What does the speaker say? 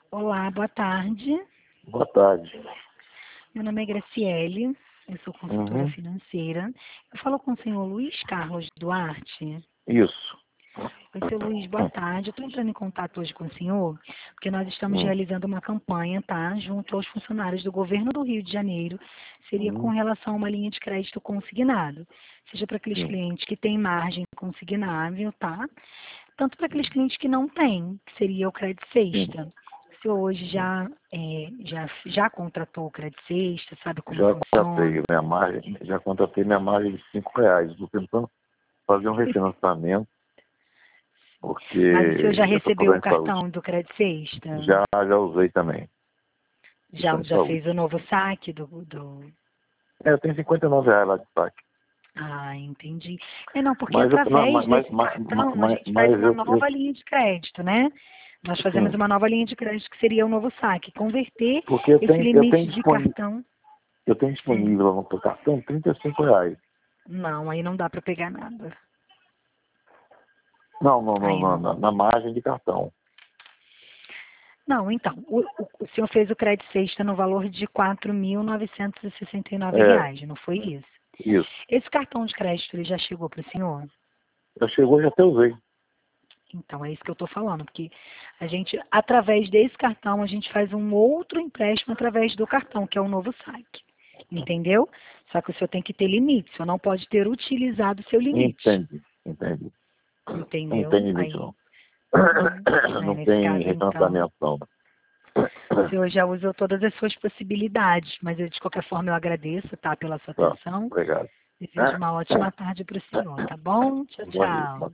Olá, boa tarde. Boa tarde. Meu nome é Graciele, eu sou consultora Uhum. financeira. Eu falo com o senhor Luiz Carlos Duarte. Isso. Oi, seu Luiz, boa tarde. Eu estou entrando em contato hoje com o senhor, porque nós estamos Hum. realizando uma campanha, tá? Junto aos funcionários do governo do Rio de Janeiro. Seria com Uhum. relação a uma linha de crédito consignado. Seja para aqueles Sim. clientes que têm margem consignável, tá? Tanto para aqueles clientes que não têm, que seria o crédito Sim. sexta. O senhor hoje já contratou o crédito sexta, sabe como Já funciona? contratei minha margem de R$ 5. Estou tentando fazer um refinanciamento, porque Mas o senhor já eu estou recebeu o problema de saúde. cartão do crédito sexta? Já usei também. Questão de Já fez o saúde. novo saque do... Eu tenho R$ 59 lá de saque. Ah, entendi. É não, porque Mas eu, não, através desse cartão a gente faz mas uma eu nova linha de crédito, né? Nós fazemos sim. uma nova linha de crédito que seria o novo saque. Converter Porque esse limite de eu tenho cartão. disponível no meu cartão R$ 35. Não, aí não dá para pegar nada. Não, Aí não. na margem de cartão. Não, então, o senhor fez o crédito sexta no valor de R$ 4.969 É, reais, não foi isso? isso. Esse cartão de crédito ele já chegou para o senhor? Já chegou, já até usei. Então, é isso que eu estou falando, porque a gente, através desse cartão, a gente faz um outro empréstimo através do cartão, que é o novo saque. Entendeu? Só que o senhor tem que ter limite, o senhor não pode ter utilizado o seu limite. Entendi. Não Entendeu? tem limite, Aí, não. aí Não nesse tem caso, então, refinanciamento, não. o senhor já usou todas as suas possibilidades, mas eu, de qualquer forma eu agradeço, tá, pela sua Tá, atenção. obrigado. Desejo uma ótima tarde para o senhor, tá bom? Tchau, Bom dia. tchau.